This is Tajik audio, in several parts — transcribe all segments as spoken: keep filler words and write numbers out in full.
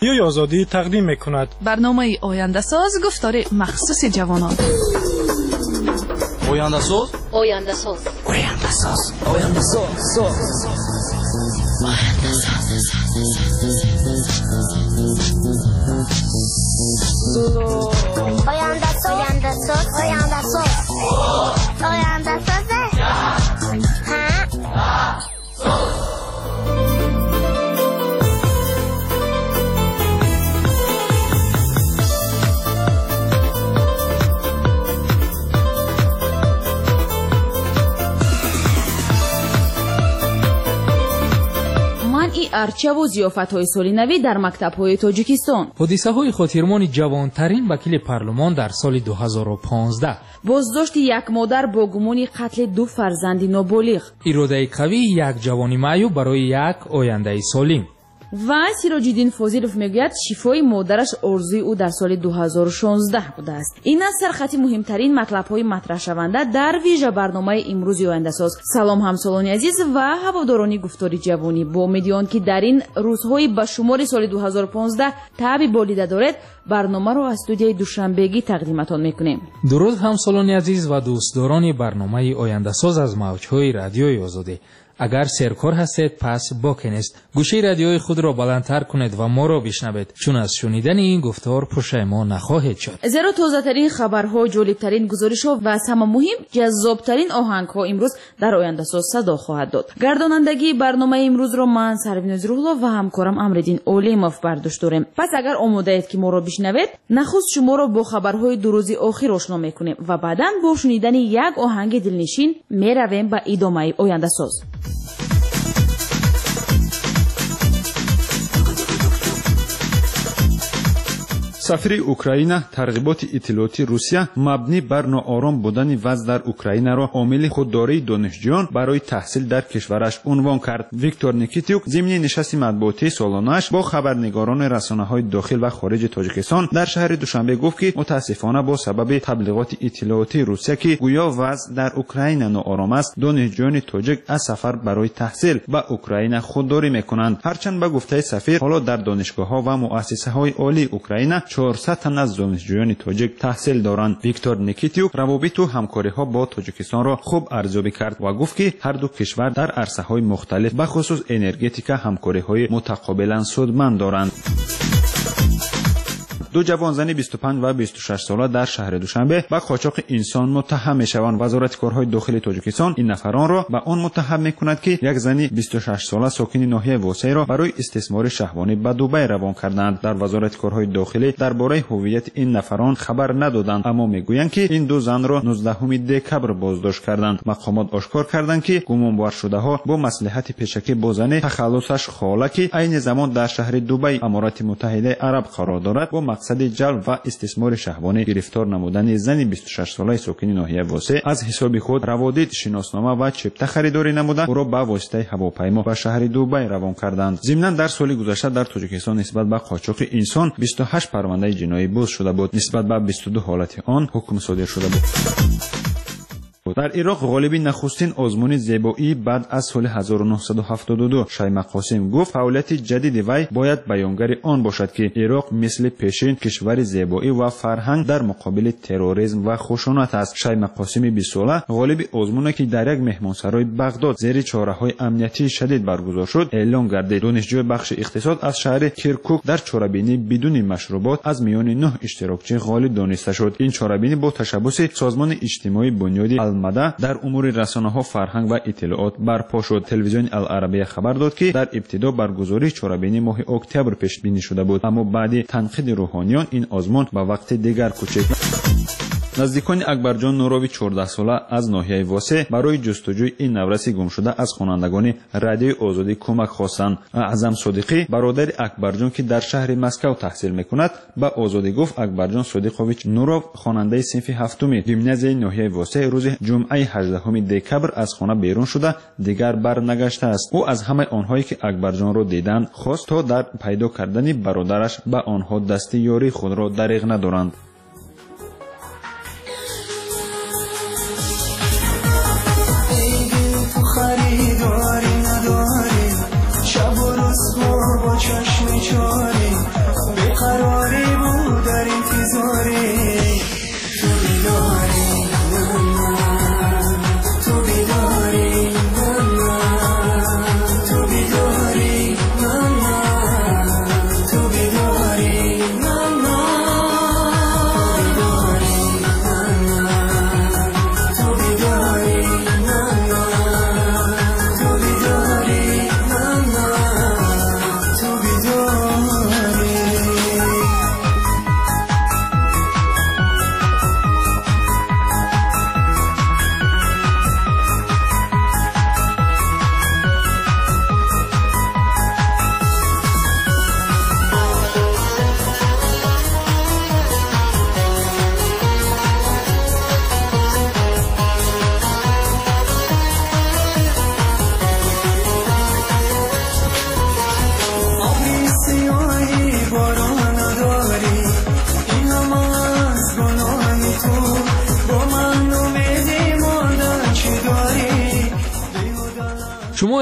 رادیوی آزادی تقدیم میکند. برنامه آینده ساز گفتار مخصوص جوانان. آینده ساز آینده ساز آینده ساز آینده ساز آینده ساز آینده ساز آینده ساز آینده ساز ارچه و ضیافت‌های سالینوی در مکتب‌های تاجیکستان. حادثه‌های خاطرمانی جوانترین وکیل پارلمان در سال دو هزار و پانزده. بازداشت یک مادر با گمان قتل دو فرزند نابالغ. اراده قوی یک جوانی معیوب برای یک آینده سالم. و سیراج‌الدین فاضلوف میگوید شفای مادرش آرزوی او در سال دو هزار و شانزده بوده است. این است سرخط مهمترین مطلب‌های مطرح شونده در ویژه برنامه امروز آینده ساز. سلام همسالان عزیز و هواداران گفتار جوانی، با امیدوارم که در این روزهای به شمار سال دو هزار و پانزده تابع بالیده دارد، برنامه را از استودیوی دوشنبهگی تقدیمتان میکنیم. درود همسالان عزیز و دوستداران برنامه آینده ساز از موج‌های رادیوی آزادی. اگر سرکار هستید پس باکی نیست، گوشه رادیوی خود را بلندتر کنید و ما را بشنوید، چون از شنیدن این گفتار پشیمان نخواهید شد. زیرا تازه‌ترین خبرها، جالب‌ترین گزارش‌ها و از همه مهم جذاب‌ترین آهنگ‌ها امروز در آینده ساز صدا خواهد داد. گردانندگی برنامه امروز را من سرویناز روح‌الله و همکارم امردین اولیموف برداشت داریم. پس اگر آماده اید که ما را بشنوید، نخست شما را با خبرهای دو روز آخر آشنا می‌کنیم و بعداً با شنیدن یک آهنگ دلنشین می‌رویم به ادامه آینده ساز. سفیر اوکراین ترغیبات اطلاعاتی روسیه مبنی بر ناآرام بودن وضع در اوکراین را عامل خودداری دانشجویان برای تحصیل در کشورش عنوان کرد. ویکتور نیکیتیوک ضمن نشست مطبوعاتی سالانه‌اش با خبرنگاران رسانه‌های داخل و خارج تاجیکستان در شهر دوشنبه گفت که متاسفانه با سبب تبلیغات اطلاعاتی روسیه که گویا وضع در اوکراین ناآرام است، دانشجویان تاجیک از سفر برای تحصیل به اوکراین خودداری می‌کنند. هرچند به گفته سفیر حالا در دانشگاه‌ها و مؤسسه‌های عالی اوکراین چهارصد تن از دانشجویان تاجیک تحصیل دارند. ویکتور نیکیتیوک روابط و همکاری‌ها با تاجیکستان را خوب ارزیابی کرد و گفت که هر دو کشور در عرصه‌های مختلف به خصوص انرژتیکا همکاری‌های متقابلا سودمند دارند. دو جوان زن بیست و پنج و بیست و شش ساله در شهر دوشنبه به قاچاق انسان متهم میشوند. وزارت کارهای داخلی تاجیکستان این نفران را به آن متهم میکند که یک زن بیست و شش ساله ساکن ناحیه واسه را برای استثمار شهوانی به دبی روان کردند. در وزارت کارهای داخلی درباره هویت این نفران خبر ندادند، اما میگویند که این دو زن را نوزدهم دکبر بازداشت کردند. مقامات آشکار کردند که گمانبار شده‌ها با مصلحت پیشکی با زن تخلصش خاله که عین زمان در شهر دبی امارات متحده عرب قرار دارد با مقصد جلب و استثمار شهوانی گرفتار نمودن زن بیست و شش ساله ساکن ناحیه واسه از حساب خود روادید شناسنامه و چپته خریداری نموده او را به واسطه هواپیما به شهر دبی روان کردند. ضمناً در سال گذشته در تاجیکستان نسبت به قاچاق انسان بیست و هشت پرونده جنایی باز شده بود. نسبت به بیست و دو حالت آن حکم صادر شده بود. در عراق غالبی نخستین آزمون زیبایی بعد از سال هزار و نهصد و هفتاد و دو شیما قاسم گفت فعالیت جدید وی باید بیانگر آن باشد که عراق مثل پیشین کشور زیبایی و فرهنگ در مقابل تروریسم و خشونت است. شیما قاسم بیست ساله غالب آزمونی که در یک مهمانسرای بغداد زیر چاره‌های امنیتی شدید برگزار شد اعلام گردید. دانشجوی بخش اقتصاد از شهر کرکوک در چاره‌بینی بدون مشروبات از میان نه اشتراکچی غالب دانسته شد. این چاره‌بینی با تشبث سازمان اجتماعی بنیادی مده در امور رسانه‌ها فرهنگ و اطلاعات برپا شد. تلویزیون العربیه خبر داد که در ابتدا برگزاری چهاربینی ماه اکتبر پیش بینی شده بود، اما بعد تنقید روحانیان این آزمون به وقت دیگر کوچید. نزدیکان اکبرجان نوروی چهارده ساله از ناحیه واسه برای جستجوی این نورسی گم شده از خوانندگان رادیوی آزادی کمک خواستند. اعظم صادقی برادر اکبرجان که در شهر مسکو تحصیل میکند به آزادی گفت اکبرجان صادقویچ نورو خواننده صنف هفتم گیمنازیای ناحیه واسه روز جمعه هجدهم دکبر از خانه بیرون شده دیگر برنگشته است. او از همه آنهایی که اکبرجان را دیدند خواست تا در پیدا کردن برادرش به آنها دست یاری خود را دریغ ندارند. خریداری نداری شب و روز با چشم چاری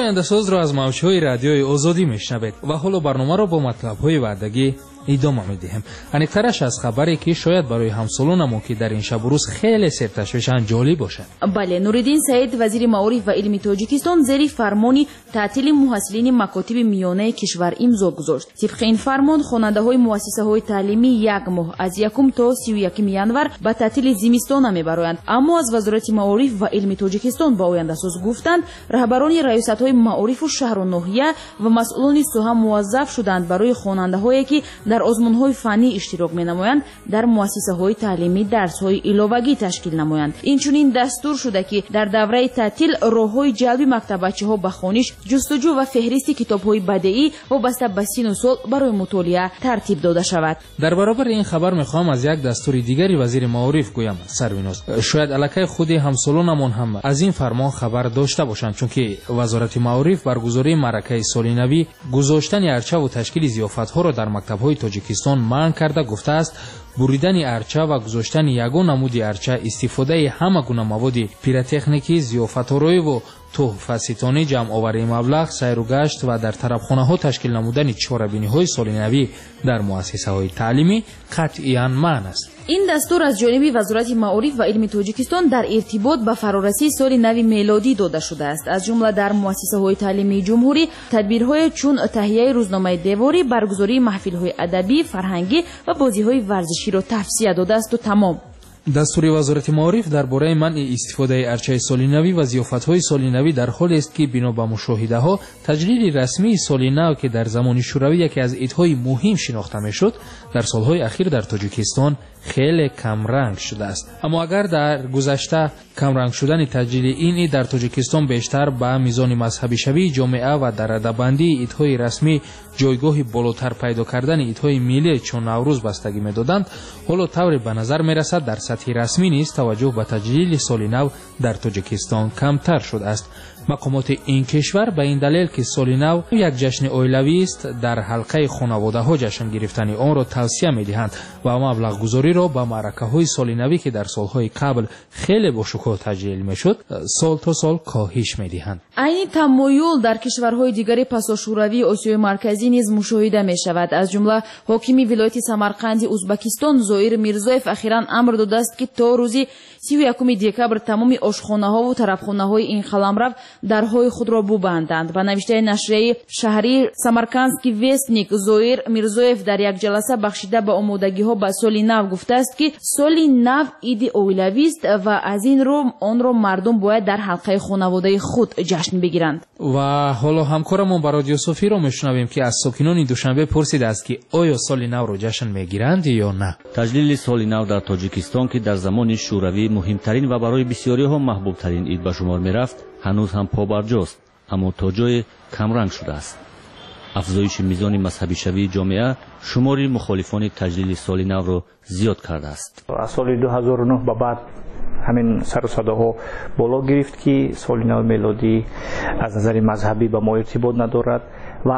oyandasоз ро аз мавҷҳои радиои озодӣ мешнавед ва ҳоло барномаро бо матлабҳои ваъдагӣ идома медиҳем. Аниқтараш аз хабаре ки шояд барои ҳамсолонамон ки дар ин шабу рӯз хеле серташвишанд ҷолиб бошад. бале, Нуриддин Саид, вазири маориф ва илми Тоҷикистон, зери фармони таътили муҳассилини макотиби миёнаи кишвар имзо гузошт. тибқи ин фармон хонандаҳои муассисаҳои таълимӣ як моҳ аз якум то сию якуми январ ба таътили зимистона мебароянд. аммо аз вазорати маориф ва илми Тоҷикистон ба ояндасоз гуфтанд, раҳбарони раёсатҳои маорифу шаҳру ноҳия ва масъулони соҳа муваззаф шуданд барои хонандаҳое ки дар озмунҳои фаннӣ иштирок менамоянд дар муассисаҳои таълимӣ дарсҳои иловагӣ ташкил намоянд. инчунин дастур шуда ки дар давраи таътил роҳҳои ҷалби мактабачиҳо ба хониш, ҷустуҷӯ ва феҳристи китобҳои бадеӣ вобаста ба сину сол барои мутолиа тартиб дода шавад. дар баробари ин хабар мехоҳам аз як дастури дигари вазири маориф гӯям. Сарвиноз, шояд аллакай худи ҳамсолонамон ҳам аз ин фармон хабар дошта бошанд, чунки вазорати маориф баргузории маъракаи соли навӣ, гузоштани арчаву ташкили зиёфатҳоро дар мактабҳои Тоҷикистон манъ карда гуфтааст, буридани арча ва гузоштани ягон намуди арча, истифодаи ҳама гуна маводи пиротехникӣ, зиёфатороиву туҳфаситонӣ, ҷамъоварии маблағ, сайру гашт ва дар тарабхонаҳо ташкил намудани чорабиниҳои соли навӣ дар муассисаҳои таълимӣ қатъиян маън аст. ин дастур аз ҷониби вазорати маориф ва илми Тоҷикистон дар иртибот ба фарорасии соли нави мелодӣ дода шудааст. аз ҷумла дар муассисаҳои таълимии ҷумҳурӣ тадбирҳое чун таҳияи рӯзномаи деворӣ, баргузории маҳфилҳои адабӣ, фарҳангӣ ва бозиҳои варзиширо тавсия додаасту тамом. дастури вазорати маориф дар бораи манъи истифодаи арчаи соли навӣ ва зиёфатҳои соли навӣ дар ҳолест ки бино ба мушоҳидаҳо таҷлили расмии соли нав, ки дар замони шӯравӣ яке аз идҳои муҳим шинохта мешуд, дар солҳои ахир дар Тоҷикистон хеле камранг шудааст. аммо агар дар гузашта камранг шудани таҷлили ин ид дар Тоҷикистон бештар ба мизони мазҳабишавии ҷомеа ва дар адабандии идҳои расмӣ ҷойгоҳи болотар пайдо кардани идҳои миллӣ чун Наврӯз бастагӣ медоданд, ҳоло тавре ба назар мерасад дар сатҳи расмӣ низ таваҷҷӯҳ ба таҷлили соли нав дар Тоҷикистон камтар шудааст. мақомоти ин кишвар ба ин далел ки соли нав як ҷашни оилавист, дар ҳалқаи хонаводаҳо ҷашн гирифтани онро тавсия медиҳанд ва маблағгузориро ба маъракаҳои соли навӣ, ки дар солҳои қабл хеле бошукӯҳ таҷлил мешуд, сол то сол коҳиш медиҳанд. айни тамоюл дар кишварҳои дигари пасошӯравии осиёи марказӣ низ мушоҳида мешавад. аз ҷумла ҳокими вилояти Самарқанди Узбекистон Зоир Мирзоев ахиран амр додааст ки то рӯзи сию якуми декабр тамоми ошхонаҳову тарабхонаҳои ин қаламрав дарҳои худро бубанданд. ба навиштаи нашрияи шаҳрии Самаркандский вестник Зоир Мирзоев дар як ҷаласа бахшида ба омодагиҳо ба соли нав гуфтааст ки соли нав иди оилавист ва аз ин рӯ онро мардум бояд дар ҳалқаи хонаводаи худ ҷашн бигиранд. ва ҳоло ҳамкорамон ба радио Софиро мешунавем ки аз сокинони Душанбе пурсидааст ки оё соли навро ҷашн мегиранд ё на. таҷлили соли нав дар Тоҷикистон, ки дар замони шӯравӣ муҳимтарин ва барои бисёриҳо маҳбубтарин ид ба шумор мерафт, ҳанӯз ҳам побарҷост, аммо то ҷое камранг шудааст. афзоиши мизони мазҳабишавии ҷомеа шумори мухолифони таҷлили соли навро зиёд кардааст. аз соли ду ҳазору нӯҳ ба баъд ҳамин сарусадаҳо боло гирифт ки соли нави мелодӣ аз назари мазҳабӣ ба мо иртибот надорад ва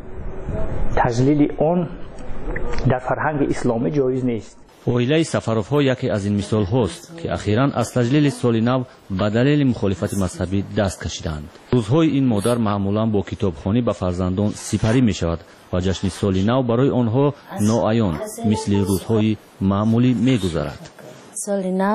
таҷлили он дар фарҳанги исломӣ ҷоиз нест. оилаи Сафаровҳо яке аз ин мисолҳост, ки ахиран аз таҷлили соли нав ба далели мухолифати мазҳабӣ даст кашиданд. рӯзҳои ин модар маъмулан бо китобхонӣ ба фарзандон сипарӣ мешавад ва ҷашни соли нав барои онҳо ноаён мисли рӯзҳои маъмулӣ мегузарад. соли нав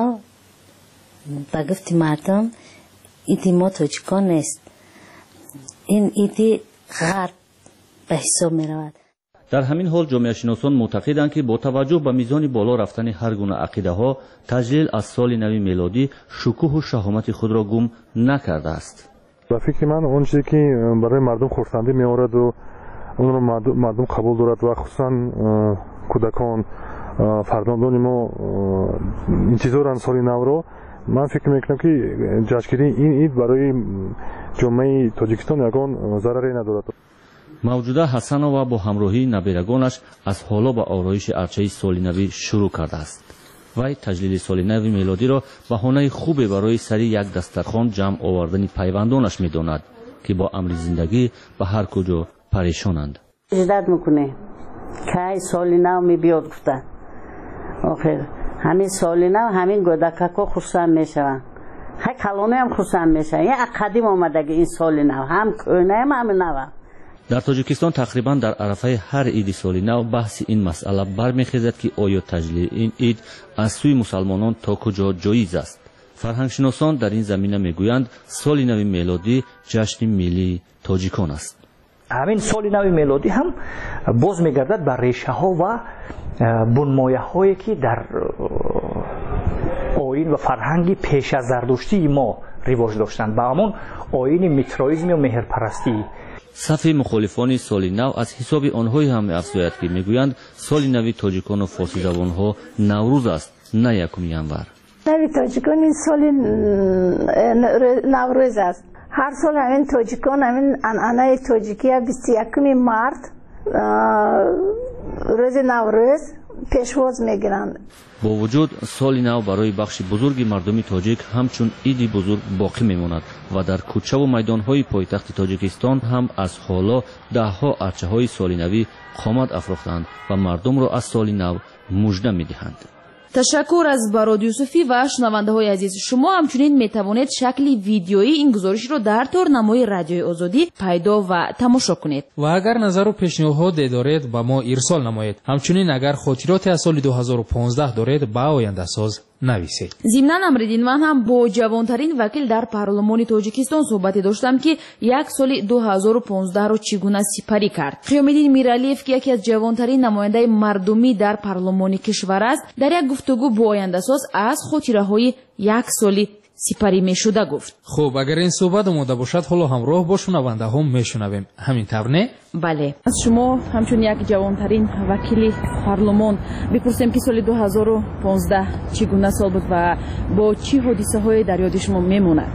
ба гуфти мардум иди мо тоҷикон нест, ин иди ғарб ба ҳисоб меравад. дар ҳамин ҳол ҷомеашиносон мӯътақиданд ки бо таваҷҷӯҳ ба мизони боло рафтани ҳар гуна ақидаҳо, таҷлил аз соли нави мелодӣ шукӯҳу шаҳомати худро гум накардааст. ба фикри ман он чизе ки барои мардум хурсандӣ меораду онро мардум қабул дорад ва хусусан кӯдакон фарзандони мо интизоранд соли навро, ман фикр мекунам ки ҷашнгирии ин ид барои ҷомеаи Тоҷикистон ягон зараре надорад. мавҷуда ҳасанова бо ҳамроҳии набирагонаш аз ҳоло ба ороиши арчаи соли навӣ шурӯъ кардааст. вай таҷлили соли нави мелодиро баҳонаи хубе барои сари як дастархон ҷамъ овардани пайвандонаш медонад, ки бо амри зиндагӣ ба ҳар куҷо парешонанд. издат мекуне кай соли нав мебиёд гуфта, охир ҳамин соли нав ҳамин гӯдакако хурсанд мешаванд. های کلونه هم خرسند میشن. یه قدیم آمده که این سال نو هم کهنه هم هم نو. در تاجیکستان تقریبا در عرفه هر عید سال نو بحث این مسئله برمیخیزد که آیا تجلیل این عید از سوی مسلمانان تا کجا جایز است. فرهنگشناسان در این زمینه میگویند سال نو میلادی جشن ملی تاجیکان است. همین سال نو میلادی هم باز میگردد بر ریشه ها و بنمایه هایی که در آیین و فرهنگی پیش از زردشتی ما رواج داشتند، با همون آیین میترائیسم و مهرپرستی. صف مخالفان سال نو از حساب آنهایی هم افزاید که میگویند سال نو تاجیکان و فارسی زبان ها نوروز است، نه یکم ینور. نو تاجیکان این سال نوروز است. هر سال همین تاجیکان همین عنعنه تاجیکی بیست و یکم مارت روز نوروز پیشواز میگیرند. با وجود سال نو برای بخش بزرگی مردمی تاجیک همچون عیدی بزرگ باقی میماند و در کوچه و میدانهای پایتخت تاجیکستان هم از حالا دهها ارچه های سال نوی قامت افروختند و مردم را از سال نو مژده میدهند. تشکر از براد یوسفی و شنونده های عزیز. شما همچنین می توانید شکل ویدیویی این گزارش رو در تورنمای رادیوی آزادی پیدا و تماشا کنید. و اگر نظر و پیشنهاد دارید با ما ارسال نمایید. همچنین اگر خاطرات از سال دو هزار و پانزده دارید با آینده ساز نویسید. ضمناً امریدین من هم با جوانترین وکیل در پارلمان تاجیکستان صحبتی داشتم که یک سال دو هزار و پانزده رو چگونه سپری کرد. قیامالدین میرعلیف که یکی از جوانترین نماینده مردمی در پارلمان کشور است، در یک گفتگو با آینده ساز از خاطره‌های یک سالی سپری میشده گفت. خب اگر این صحبت اومده باشد حالا همراه با شنونده هم میشنویم. همین طور نه؟ بله. از شما همچون یک جوانترین وکیل پارلمان بپرسیم که سال دو هزار و پانزده چگونه سال بود و با چی حادثه های در یاد شما میموند؟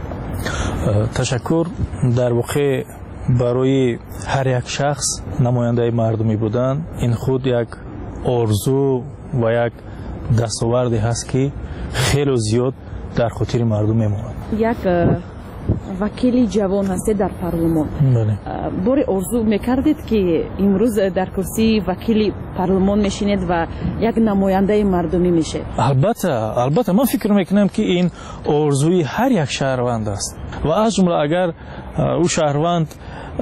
تشکر. در واقع برای هر یک شخص نماینده مردمی بودن این خود یک آرزو و یک دستاوردی هست که خیلی زیاد در خاطر مردم میموند. یک وکیل جوان هستید در پارلمان. بله. باری آرزو میکردید که امروز در کرسی وکیل پارلمان میشینید و یک نماینده مردمی میشه؟ البته البته من فکر میکنم که این آرزوی هر یک شهروند است و از جمله اگر او شهروند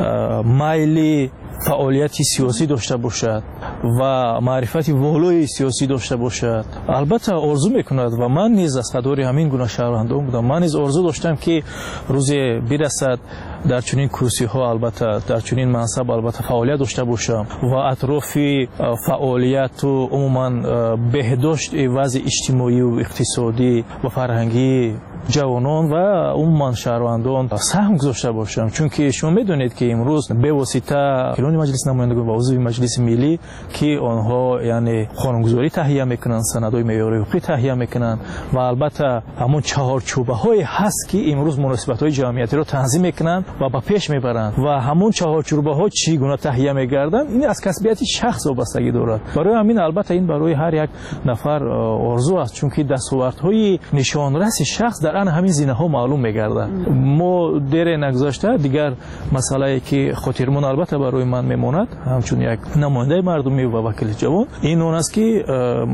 میل فعالیتی سیاسی داشته باشد و معرفت والای سیاسی داشته باشد البته آرزو میکند و من نیز از قدر همین گونه شهروندان بودم. من نیز آرزو داشتم که روزی برسد در چنین کرسی ها البته در چنین منصب البته فعالیت داشته باشم و اطراف فعالیت و عموما بهداشت وضع اجتماعی و اقتصادی و فرهنگی جوانان و عموما شهروندان سهم گذاشته باشم، چون که شما میدونید که امروز به واسطه وکیلان مجلس نمایندگان و عضو مجلس ملی که آنها یعنی قانونگذاری تهیه میکنن، سندهای معیاری حقوقی تهیه میکنن و البته همون چهارچوبه های هست که امروز مناسبت های جمعیتی رو تنظیم میکنن و به پیش میبرند و همون چهارچوبه ها چگونه تهیه میگردن این از کسبیت شخص وابستگی دارد. برای همین البته این برای هر یک نفر آرزو است، چون که دستاوردهای نشانرس شخص در آن همین زینه ها معلوم میگردن. ما دیر نگذاشته دیگر مسئله که خاطرمون البته برای من میماند همچون یک نماینده مردمی و وکیل جوان این اون است که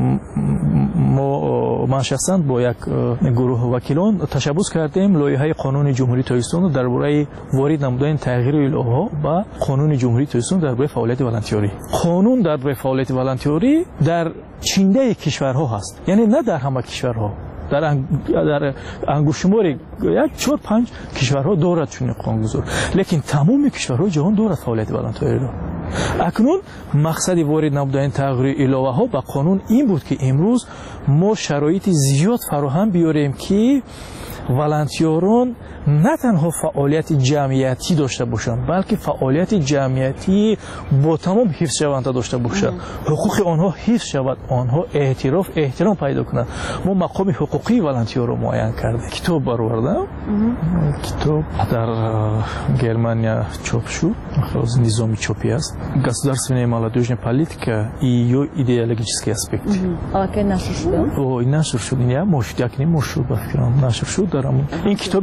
ما من شخصا با یک گروه وکیلان تشبث کردیم لایحه قانون جمهوری تاجیکستان درباره وارد نمودن تغییر الهه با قانون جمهوری تاجیکستان درباره فعالیت والنتیاری. قانون درباره فعالیت والنتیاری در چنده کشورها هست، یعنی نه در همه کشورها، در انگ... در انگشتشمار یک چهار پنج کشورها دارد چنین قانونگذار، لیکن تمام کشورهای جهان دارد فعالیت والنتیاری را. اکنون مقصد وارد نمودن تغییر الهه ها به قانون این بود که امروز ما شرایط زیاد فراهم بیاریم که والنتیاران نه تنها فعالیت جمعیتی داشته باشند بلکه فعالیت جمعیتی با تمام حفظ شونده داشته باشند، حقوق آنها حفظ شود، آنها اعتراف احترام پیدا کنند. ما مقام حقوقی والنتیار رو معین کردیم. کتاب برآوردم، کتاب در گرمانیا چاپ شد، از نظام چاپی است. Государственная молодежная политика и ее идеологический аспект. А ки нашр шуд? О, нашр шуд. Я может, як не может, ба фикрам нашр шуд дарам. این کتاب اولین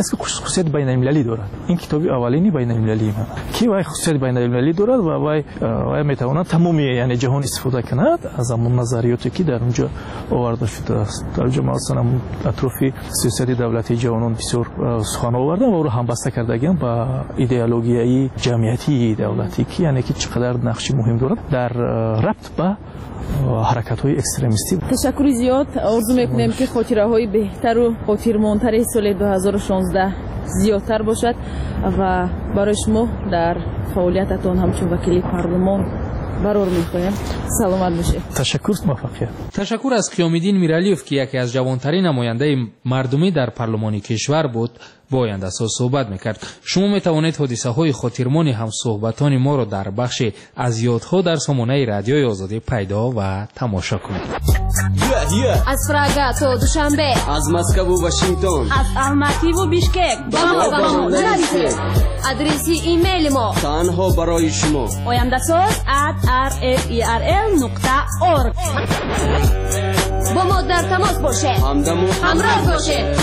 است که خصوصیت بین المللی دارد. این کتابی اولینی بین المللی من که وای خصوصیت بین المللی دارد و وای وای میتواند تمام یعنی جهان استفاده کند از اون نظریاتی که در اونجا آورده شده است. در اونجا مثلا اطراف سیاست دولتی جوانان بسیار سخن آوردن و او را همبسته کردگیم با ایدئولوژی جمعیتی دولتی که یعنی که چقدر نقش مهم دارد در ربط به حرکت‌های اکستریمیستی. تشکر زیاد. آرزو می‌کنیم که خاطره‌های بهتر و خاطرماندتر سال دو هزار و شانزده زیادتر باشد و برای شما در فعالیتتان همچون وکیل پارلمان برار می‌خوایم. سلامت باشید. تشکر. موفقیت. تشکر از قیام‌الدین میرعلیوف که یکی از جوانترین نماینده مردمی در پارلمان کشور بود با آینده‌ساز صحبت می‌کرد. شما می‌توانید حادثه‌های خاطرمان هم صحبتان ما را در بخش از یادها در سامانه رادیوی آزادی پیدا و تماشا کنید. از پراگ تا دوشنبه، از مسکو و واشنگتن، از الماتی و بیشکک با ما با ما نرسید. آدرسی ایمیل ما تنها برای شما oyandasaz at r f e r l نقطه org. با ما در تماس باشه، همراه باشه.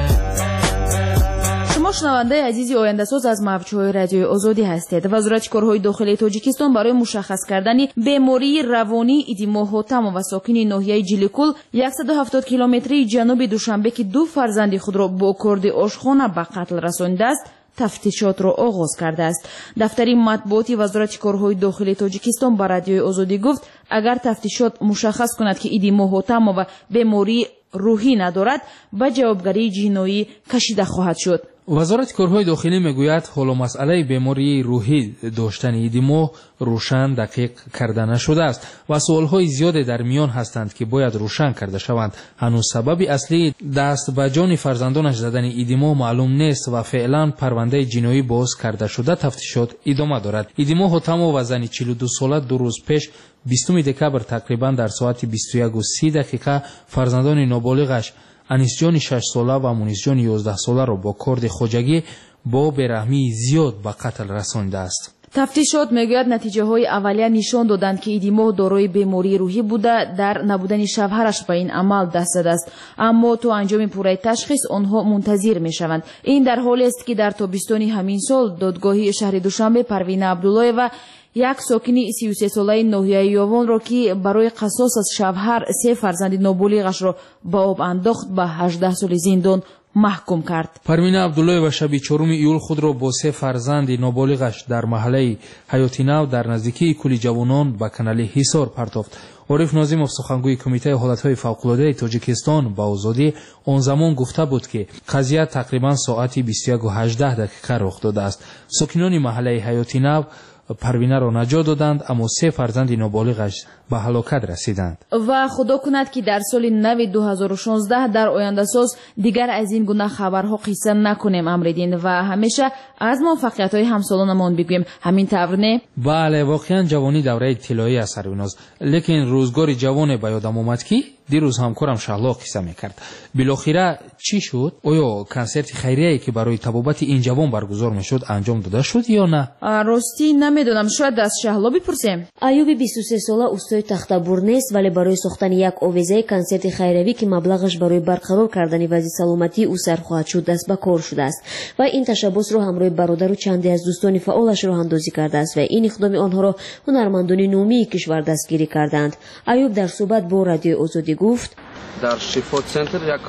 شما شنونده عزیزی آینده‌ساز از موج‌های رادیوی آزادی هستید. وزارت کارهای داخلی تاجیکستان برای مشخص کردن بیماری روانی ایدیما حاتم و ساکن ناحیه جلیکول صد و هفتاد کیلومتری جنوب دوشنبه که دو فرزند خود را با کارد آشخانه به قتل رسانیده است تفتیشات را آغاز کرده است. دفتر مطبوعاتی وزارت کارهای داخلی تاجیکستان به رادیوی آزادی گفت اگر تفتیشات مشخص کند که ایدیما حاتم و بیماری روحی ندارد به جوابگری جنایی کشیده خواهد شد. وزارت کارهای داخلی میگوید حالا مسئله بیماری روحی داشتن ایدیما روشن دقیق کرده نشده است و سوالهای زیادی در میان هستند که باید روشن کرده شوند. هنوز سبب اصلی دست به جان فرزندانش زدن ایدیما معلوم نیست و فعلا پرونده جنایی باز کرده شده تفتیشات ادامه دارد. ایدیما حاتم و زن چهل و دو ساله دو روز پیش بیستم دکبر تقریبا در ساعت بیست و یک و سی دقیقه فرزندان نابالغش انیسجان شش ساله و مونیسجان یازده ساله را با کارد خوجگی با بیرحمی زیاد به قتل رسانیده است. تفتیشات میگوید نتیجه های اولیه نشان دادند که ایدیما دارای بیماری روحی بوده در نبودن شوهرش به این عمل دست زده است، اما تا انجام پوره تشخیص آنها منتظر میشوند. این در حالی است که در تابستان همین سال دادگاه شهر دوشنبه پروین عبدالله و یک ساکنی سی و سه ساله ناحیه یاوان را که برای قصاص از شوهر سه فرزند نابالغش را به آب انداخت به هجده سال زندان محکوم کرد. پروین عبدالله و شب چهارم ایول خود را با سه فرزند نابالغش در محله حیاتی نو در نزدیکی کولی جوانان به کانال حصار پرتافت. عارف ناظمов سخنگوی کمیته حالتهای فوق‌العاده تاجیکستان با آزادی آن زمان گفته بود که قضیه تقریبا ساعت بیست و یک و هجده دقیقه رخ داده است. ساکنان محله حیاتی نو پروینه را نجات دادند اما سه فرزند نابالغش به هلاکت رسیدند. و خدا کند که در سال نو دو هزار و شانزده در آینده‌ساز دیگر از این گونه خبرها قصه نکنیم امریدین و همیشه از موفقیت‌های همسالانمان بگویم. همین طور نه؟ بله، واقعا جوانی دوره طلایی است سروناز، لیکن روزگار جوان به یادم آمد که دیروز همکارم شهلا قصه میکرد. بالاخره چی شد؟ آیا کنسرت خیریه‌ای که برای تبابت این جوان برگزار میشد انجام داده شد یا نه؟ راستی نمیدونم، شاید از شهلا بپرسیم. ایوب بیست و سه ساله استاد تختابور نیست ولی برای ساختن یک آویزه کنسرت خیریوی که مبلغش برای برقرار کردن وضع سلامتی او سر خواهد شد دست به کار شده است و این تشبث را همراه برادر و چندی از دوستان فعالش راه اندازی کرده است و این اقدام آنها را هنرمندان نامی کشور دستگیری کردند. ایوب در صحبت با رادیو آزادی گفت در شفا سنتر یک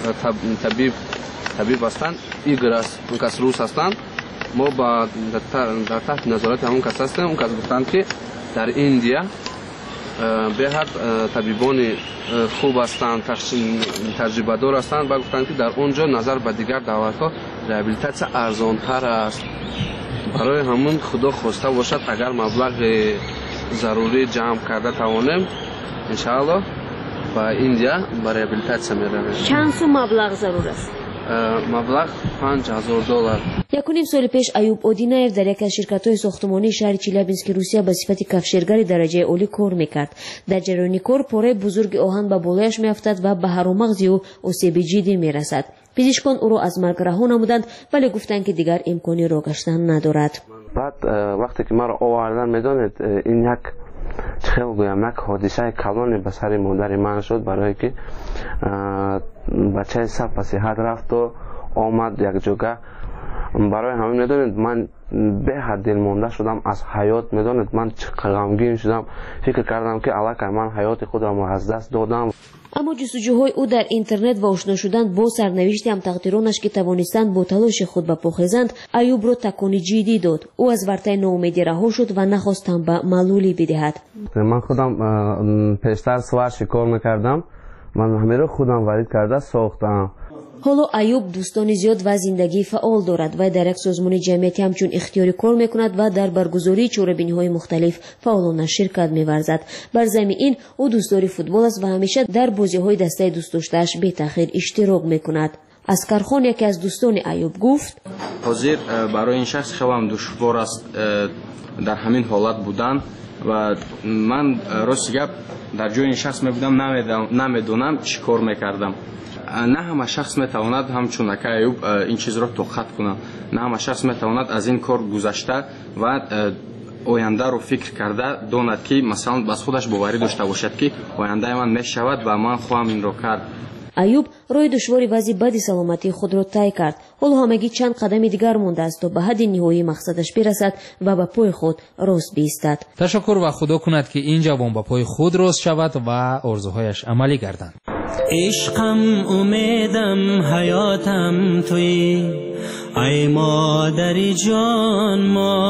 طبیب طبیب هستند، ایگر است، اون کس روس هستند. ما با در تحت نظارت همون کس هستیم. اون کس گفتند که در ایندیا به هر طبیبان خوب هستند، تجربه دار هستند و گفتند که در اونجا نظر به دیگر دولت‌ها ریابیلیتاسیون ارزان تر است. برای همون خدا خواسته باشد اگر مبلغ ضروری جمع کرده توانیم ان شاء الله با ایندیا برای ریابیلیتاسیون میرویم. چند سو مبلغ ضرور است؟ مبلغ پنج هزار دلار. یک و نیم سال پیش ایوب اودینایف در یک از شرکت‌های ساختمانی شهر چیلیابینسک روسیه به صفت کفشرگر درجه اولی کار میکرد. در جریان کار پاره بزرگ آهن به بالایش میافتد و به هر مغزی او آسیب جدی میرسد. پزشکان او را از مرگ رها نمودند ولی گفتند که دیگر امکانی راه گشتن ندارد. بعد وقتی که ما را آوردن میدانید این یک خیلی گویم یک حادثه کلانی به سر مادر من شد، برای که بچه سر به صحت رفت و آمد یک جگه. برای همین میدونید من به حد دلمانده شدم از حیات. میدونید من چقدر غمگین شدم، فکر کردم که الکی من حیات خودم رو از دست دادم. اما جستجوهای او در اینترنت و آشنا شدن با سرنوشت هم تقدیرانش که توانستند با تلاش خود بپوخیزند ایوب را تکانی جدی داد. او از ورطه ناامیدی رها شد و نخواست هم به معلولی بدهد. من خودم پیشتر سوار شکار میکردم، من همه را خودم ورید کرده ساختم. حالا ایوب دوستان زیاد و زندگی فعال دارد و در یک سازمان جمعیتی همچون اختیاری کار میکند و در برگزاری چهاربینی‌های مختلف فعالانه شرکت می‌ورزد. بر ضمن این او دوستدار فوتبال است و همیشه در بازی‌های دسته دوست داشته‌اش بی تأخیر اشتراک میکند. اسکرخان یکی از دوستان ایوب گفت: حاضر برای این شخص خیلی هم دشوار است در همین حالت بودن و من راست گپ در جای این شخص میبودم نمیدونم چی کار میکردم. نه همه شخص میتواند همچون که ایوب این چیز را توخت کنه. نه همه شخص میتواند از این کار گذشته و آینده رو فکر کرده داند که مثلا بس خودش باوری داشته باشد که آینده من میشود و من خواهم این رو کرد. ایوب روی دشواری بعضی بدی سلامتی خود را طی کرد. حالا همگی چند قدم دیگر مانده است تا به حد نهایی مقصدش برسد و به پای خود راست بایستد. تشکر و خدا کند که این جوان به پای خود راست شود و آرزوهایش عملی گردند. عشقم امیدم حیاتم توی، ای مادری جان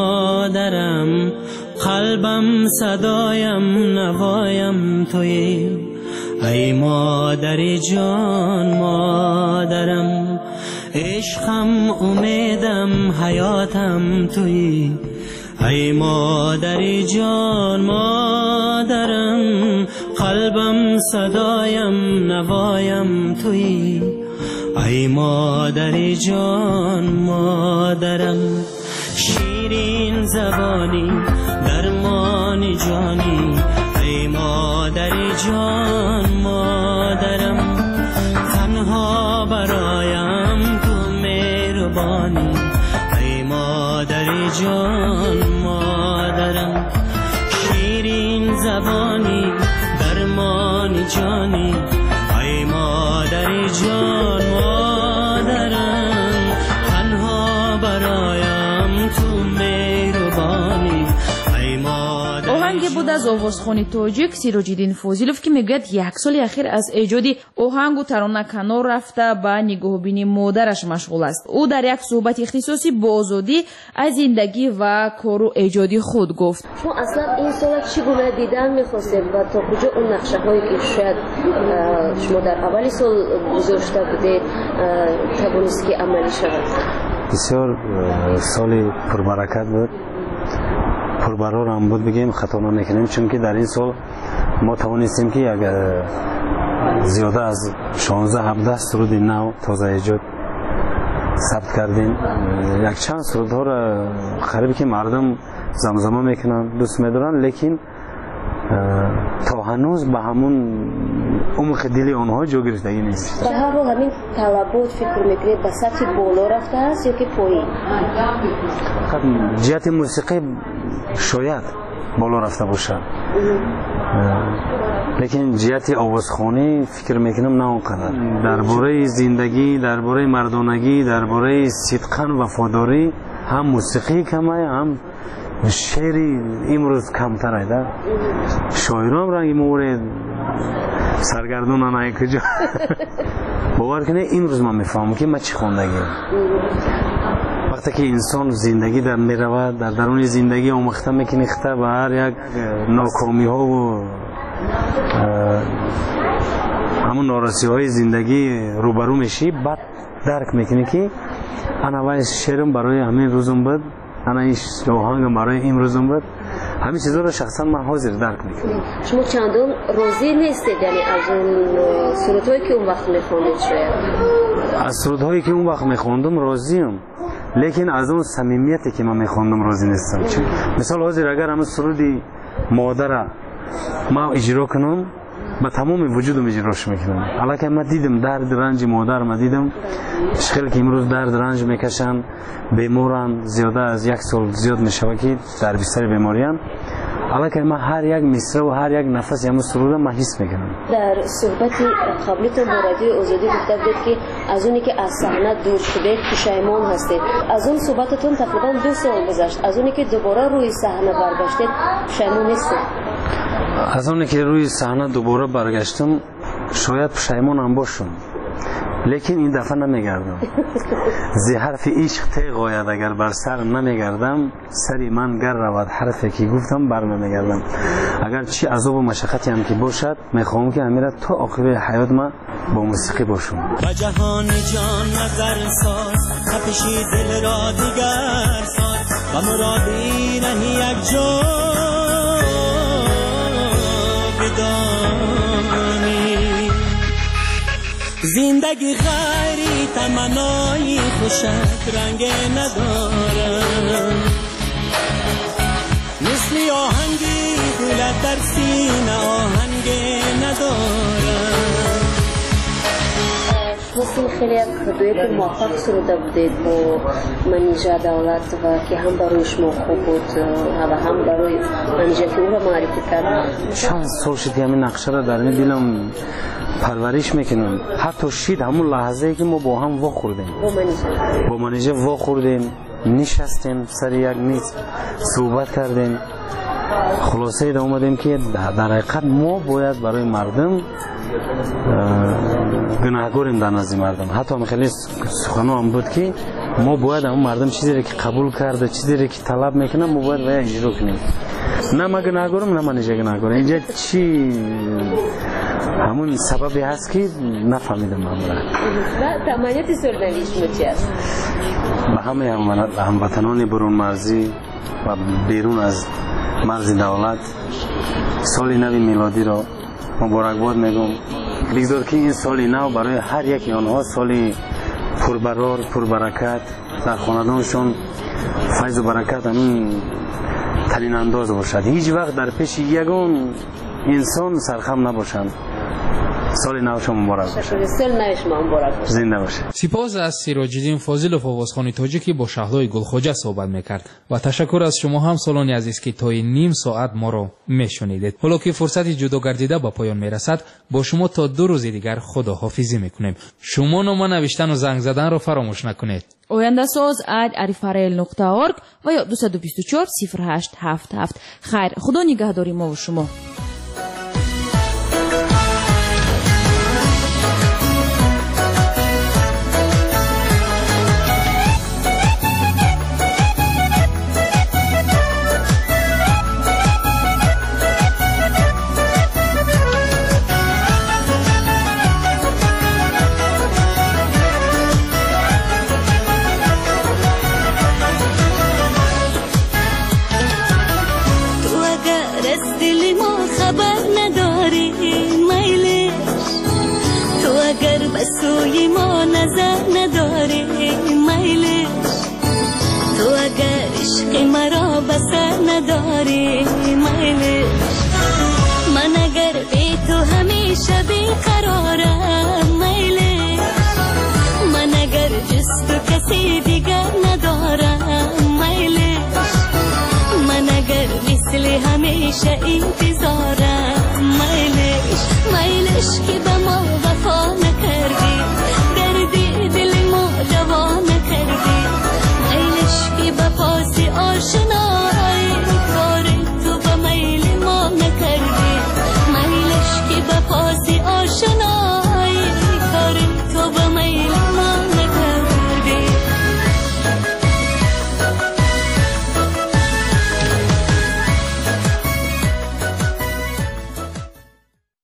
مادرم، قلبم صدایم نوایم توی، ای مادری جان مادرم. عشقم امیدم حیاتم توی، ای مادری جان مادرم، قلبم صدایم نوایم توی، ای مادری جان مادرم. شیرین زبانی درمان جانی، ای مادری جان مادرم، تنها برایم تو مهربانی، ای مادری جان مادرم. شیرین زبانی درمان جانی، ای مادری جان مادرم، تنها برایم تو مهربانی، ای مادری. آهنگ بود از آوازخوانی تاجیک سیروجیدین فاضلوف که میگوید یک سال اخیر از ایجاد آهنگ و ترانه کنار رفته به نگاهبینی مادرش مشغول است. او در یک صحبت اختصاصی با آزادی از زندگی و کار و ایجادی خود گفت: شما اصلا این سال چگونه دیدن می‌خواستید و تا کجا اون نقشه هایی که شاید شما در اول سال گذاشته بودید توانست که عملی شود؟ بسیار سال پربرکت بود، پربرار هم بود بگیم، خطا نکنیم، چون که در این سال ما توانستیم که یک زیاده از شانزده هفده سرود نو تازه ایجاد ثبت کردیم. یک چند سرودها را خریبی که مردم زمزمه میکنن دوست میدارن، لیکن تا هنوز به همون عمق دل آنها جا گرفتگی نیست. به هر حال همین طلبات فکر میکنید به سطح بالا رفته است یا که پایین؟ جهت موسیقی شاید بالا رفته باشد، لیکن جهت آوازخوانی فکر میکنم نه اونقدر. درباره زندگی، درباره مردانگی، درباره صدق و وفاداری هم موسیقی کمه، هم شعری امروز کمتر ایده. شاعران رنگی مورد سرگردون نه کجا. باور کنه امروز من میفهمم که من چی خوندگیم. وقتی که انسان زندگی در میرود، در درون زندگی آموخته میکنه خطه به هر یک ناکامی ها و همون نارسی های زندگی روبرو میشی، بعد درک میکنه که انا وای شعرم برای همین روزم بود، انا این آهنگم برای این روزم بود. همین چیزا رو شخصا من حاضر درک میکنم. شما چندان راضی نیستید یعنی از اون سرودهایی که اون وقت میخوندید؟ شاید از سرودهایی که اون وقت میخوندم راضیم، لیکن از اون صمیمیتی که من میخوندم راضی نیستم. مثال حاضر اگر همون سرودی مادر ما اجرا کنم با تمام وجودم اجراش میکنم. حالا که من دیدم درد رنج مادر، ما دیدم اشکال که امروز درد رنج میکشن، بیمارن، زیاده از یک سال زیاد میشود که در بستر بیماریان. حالا که من هر یک مصرع و هر یک نفس یا سرود من حس میکنم. در صحبت قبلیتون با رادیو آزادی گفته بودید که از اونی که از صحنه دور شده پشیمان هستید. از اون صحبتتون تقریبا دو سال گذشت. از اونی که دوباره روی صحنه برگشتید پشیمان نیستید؟ از اونی که روی صحنه دوباره برگشتم شاید پشیمانم باشم، لیکن این دفعه نمیگردم. زی حرف عشق تیغ آید اگر بر سر نمیگردم، سری من گر رود حرفی که گفتم بر نمیگردم. اگر چی عذاب و مشقتی هم که باشد میخوام که امیرت تا آخر حیات من با موسیقی باشم. و جهان جان نظر ساز، تپشی دل را دیگر ساز و مرادی نهی یک جا بدانی. زندگی غیری تمنایی خوشت رنگ ندارم، مثل آهنگی دولت در سینه آهنگ ندارم. مثل خیلی یک دویت موفق سروده بودید با منیژه دولت و که هم برای شما خوب بود و هم برای منیژه که او را معرفی کرد. چند سال شد همین نقشه را در این دلم پرورش میکنم. حتی شید همون لحظه ای که ما با هم وا خوردیم، با منیژه با منیژه وا خوردیم، نشستیم سر یک میز صحبت کردیم. خلاصه ایده اومدیم که در حقیقت ما باید برای مردم گناهگاریم در نزد مردم. حتی خیلی سخنو هم بود که ما باید همون مردم چیزی را که قبول کرده، چیزی را که طلب میکنه ما باید باید اجرا کنیم. نه ما گناهگارم نه منیژه گناهگارم. اینجا چی همون سببی هست که نفهمیدم من را. و تمانیت سرنوشت چی است؟ به همه هموطنان برون مرزی و بیرون از مرز دولت سال نو میلادی را مبارکباد میگم. بگذار که این سال نو برای هر یکی آنها سال پربرار پربرکت، در خاندانشون فیض و برکت همین ترین انداز باشد. هیچ وقت در پیش یگان انسان سرخم نباشند. سال نو شما مبارک باشه. سال نو شما مبارک باشه. زنده باشه. سپاس از سیراج‌الدین فاضلов آوازخوانی تاجیکی با شهلای گلخوجه صحبت میکرد و تشکر از شما هم سالانی عزیز که تا نیم ساعت ما رو میشنیدید. حالا که فرصت جدا گردیده با پایان میرسد، با شما تا دو روز دیگر خداحافظی میکنیم. شما نام نوشتن و زنگ زدن رو فراموش نکنید. oyandasоz ад arifarel нуқта орг ва ё двести двадцать четыре صفر هشت هفت هفت. خیر، خدا نگهداری ما و شما. سوی ما نظر نداری میلی، تو اگر عشق مرا بسر نداری میلی، من اگر بی تو همیشه بیقرارم میلی، من اگر جز تو کسی دیگر ندارم میلی، من اگر مثل همیشه انتظار